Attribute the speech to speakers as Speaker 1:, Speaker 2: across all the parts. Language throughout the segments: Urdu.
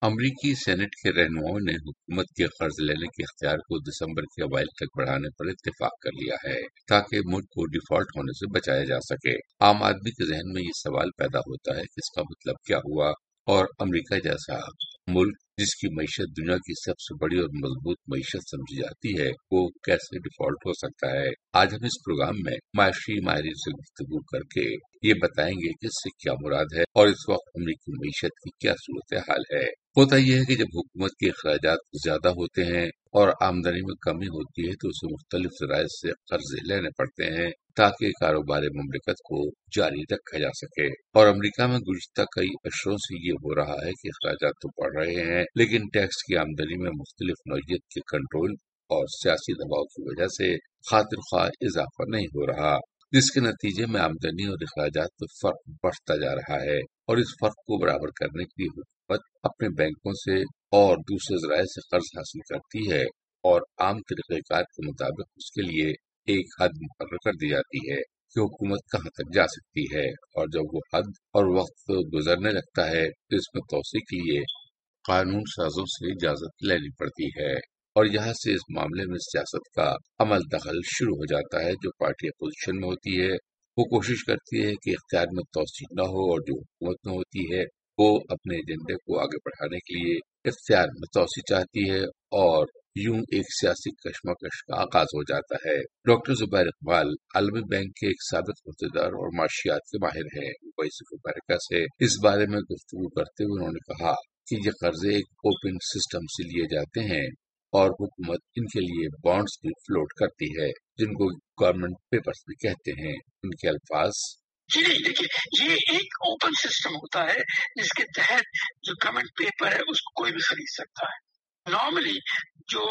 Speaker 1: امریکی سینٹ کے رہنماؤں نے حکومت کے قرض لینے کے اختیار کو دسمبر کے اوائل تک بڑھانے پر اتفاق کر لیا ہے تاکہ ملک کو ڈیفالٹ ہونے سے بچایا جا سکے۔ عام آدمی کے ذہن میں یہ سوال پیدا ہوتا ہے کہ اس کا مطلب کیا ہوا اور امریکہ جیسا ملک جس کی معیشت دنیا کی سب سے بڑی اور مضبوط معیشت سمجھی جاتی ہے وہ کیسے ڈیفالٹ ہو سکتا ہے۔ آج ہم اس پروگرام میں معاشی ماہرین سے گفتگو کر کے یہ بتائیں گے کہ اس سے کیا مراد ہے اور اس وقت امریکی معیشت کی کیا صورتحال ہے۔ ہوتا یہ ہے کہ جب حکومت کے اخراجات زیادہ ہوتے ہیں اور آمدنی میں کمی ہوتی ہے تو اسے مختلف ذرائع سے قرضے لینے پڑتے ہیں تاکہ کاروبار مملکت کو جاری رکھا جا سکے۔ اور امریکہ میں گزشتہ کئی اشروں سے یہ ہو رہا ہے کہ اخراجات تو بڑھ رہے ہیں لیکن ٹیکس کی آمدنی میں مختلف نوعیت کے کنٹرول اور سیاسی دباؤ کی وجہ سے خاطر خواہ اضافہ نہیں ہو رہا، جس کے نتیجے میں آمدنی اور اخراجات میں فرق بڑھتا جا رہا ہے۔ اور اس فرق کو برابر کرنے کے لیے حکومت اپنے بینکوں سے اور دوسرے ذرائع سے قرض حاصل کرتی ہے اور عام طریقہ کار کے مطابق اس کے لیے ایک حد مقرر کر دی جاتی ہے کہ حکومت کہاں تک جا سکتی ہے، اور جب وہ حد اور وقت گزرنے لگتا ہے تو اس میں توسیع کے لیے قانون سازوں سے اجازت لینی پڑتی ہے، اور یہاں سے اس معاملے میں سیاست کا عمل دخل شروع ہو جاتا ہے۔ جو پارٹی اپوزیشن میں ہوتی ہے وہ کوشش کرتی ہے کہ اختیار میں توسیع نہ ہو، اور جو حکومت میں ہوتی ہے وہ اپنے ایجنڈے کو آگے بڑھانے کے لیے اختیار میں توسیع چاہتی ہے، اور یوں ایک سیاسی کشمکش کا آغاز ہو جاتا ہے۔ ڈاکٹر زبیر اقبال عالمی بینک کے ایک سابق عہدیدار اور معاشیات کے ماہر ہیں۔ وائس آف امریکہ سے اس بارے میں گفتگو کرتے ہوئے انہوں نے کہا کہ یہ قرضے ایک اوپن سسٹم سے لیے جاتے ہیں اور حکومت ان کے لیے بانڈز بھی فلوٹ کرتی ہے جن کو گورنمنٹ پیپرز بھی کہتے ہیں۔ ان کے الفاظ:
Speaker 2: جی نہیں، دیکھیے یہ ایک اوپن سسٹم ہوتا ہے جس کے تحت جو گورنمنٹ پیپر ہے اس کو کوئی بھی خرید سکتا ہے۔ نارملی جو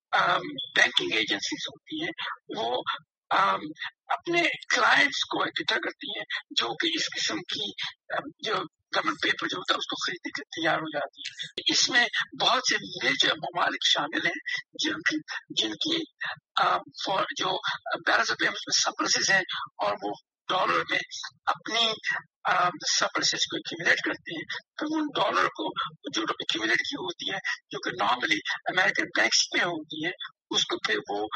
Speaker 2: بینکنگ ایجنسیز ہوتی ہیں وہ اپنے کلائنٹس کو اکٹھا کرتی ہیں جو کہ اس قسم کی جو گورنمنٹ پیپر جو ہوتا ہے اس کو خریدنے کے تیار ہو جاتی ہے۔ اس میں بہت سے میجر ممالک شامل ہیں جن کی جو بیلنس آف پیمنٹس میں سرپلسز ہیں اور وہ ڈالر میں اپنی سرپلسز کو ایکیومولیٹ کرتے ہیں، تو ان ڈالر کو جو ایکیومولیٹ کی ہوتی ہے جو کہ نارملی امریکن بینکس میں ہوتی ہے اس کو پھر وہ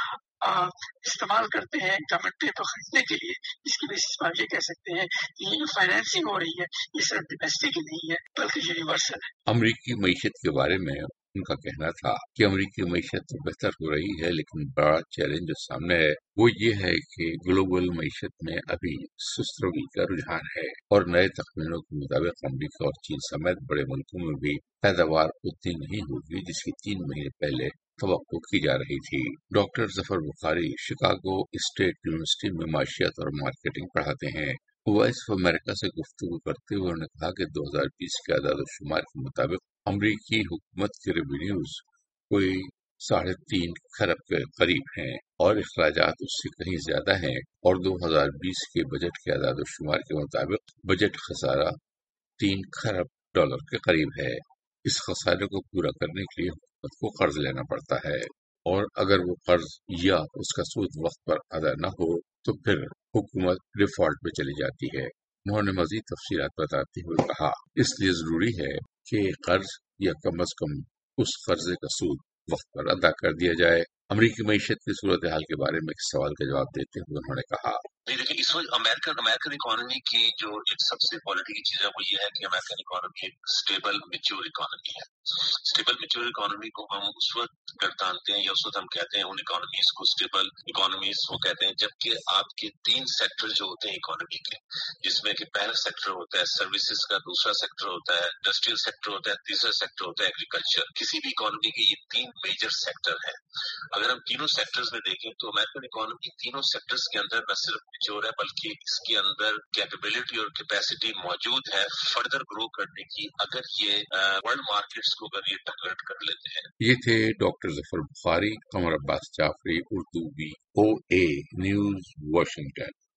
Speaker 2: استعمال کرتے ہیں گورنمنٹ پیپر خریدنے کے لیے، جس کی بیسس پر آپ یہ کہہ سکتے ہیں کہ یہ جو فائنینسنگ ہو رہی ہے یہ صرف ڈومیسٹک ہی نہیں ہے بلکہ یونیورسل ہے۔
Speaker 1: امریکی معیشت کے بارے میں ان کا کہنا تھا کہ امریکی معیشت تو بہتر ہو رہی ہے لیکن بڑا چیلنج جو سامنے ہے وہ یہ ہے کہ گلوبل معیشت میں ابھی سست روی کا رجحان ہے، اور نئے تخمینوں کے مطابق امریکہ اور چین سمیت بڑے ملکوں میں بھی پیداوار اتنی نہیں ہوگی جس کی 3 مہینے پہلے توقع کی جا رہی تھی۔ Doctor Zafar Bukhari Chicago State University میں معاشیات اور مارکیٹنگ پڑھاتے ہیں۔ وائس آف امریکہ سے گفتگو کرتے ہوئے انہوں نے کہا کہ 2020 کے اعداد و شمار کے مطابق امریکی حکومت کے ریونیوز کوئی 3.5 کھرب کے قریب ہیں اور اخراجات اس سے کہیں زیادہ ہیں، اور 2020 کے بجٹ کے اعداد و شمار کے مطابق بجٹ خسارہ 3 کھرب ڈالر کے قریب ہے۔ اس خسارے کو پورا کرنے کے لیے حکومت کو قرض لینا پڑتا ہے، اور اگر وہ قرض یا اس کا سود وقت پر ادا نہ ہو تو پھر حکومت ڈیفالٹ پہ چلی جاتی ہے۔ انہوں نے مزید تفصیلات بتاتے ہوئے کہا اس لیے ضروری ہے کہ قرض یا کم از کم اس قرضے کا سود وقت پر ادا کر دیا جائے۔ امریکی معیشت کی صورتحال کے بارے میں ایک سوال کا جواب دیتے ہوئے انہوں نے کہا
Speaker 2: دیکھیے اس وقت امریکن اکانومی کی جو ایک سب سے پالیٹیکل چیز ہے وہ یہ ہے کہ امریکن اکانومی ایک اسٹیبل میچور اکانومی ہے۔ اسٹیبل میچور اکانومی کو ہم اس وقت گردانتے ہیں یا اس وقت ہم کہتے ہیں ان اکانومیز کو اسٹیبل اکانومیز وہ کہتے ہیں جبکہ آپ کے 3 سیکٹر جو ہوتے ہیں اکانومی کے، جس میں کہ پہلا سیکٹر ہوتا ہے سروسز کا، دوسرا سیکٹر ہوتا ہے انڈسٹریل سیکٹر ہوتا ہے، تیسرا سیکٹر ہوتا ہے ایگریکلچر۔ کسی بھی اکانومی کے یہ 3 میجر سیکٹر ہیں۔ اگر ہم تینوں سیکٹرز میں دیکھیں تو امریکن اکانومی تینوں سیکٹرز کے اندر نہ صرف میچور ہے بلکہ اس کے اندر کیپیبلٹی اور کیپیسٹی موجود ہے فردر گرو کرنے کی، اگر یہ ورلڈ مارکیٹس کو اگر یہ ٹارگٹ کر لیتے ہیں۔
Speaker 1: یہ تھے doctor Zafar Bukhari, Qamar Abbas Jafri, Urdu V O A news, Washington.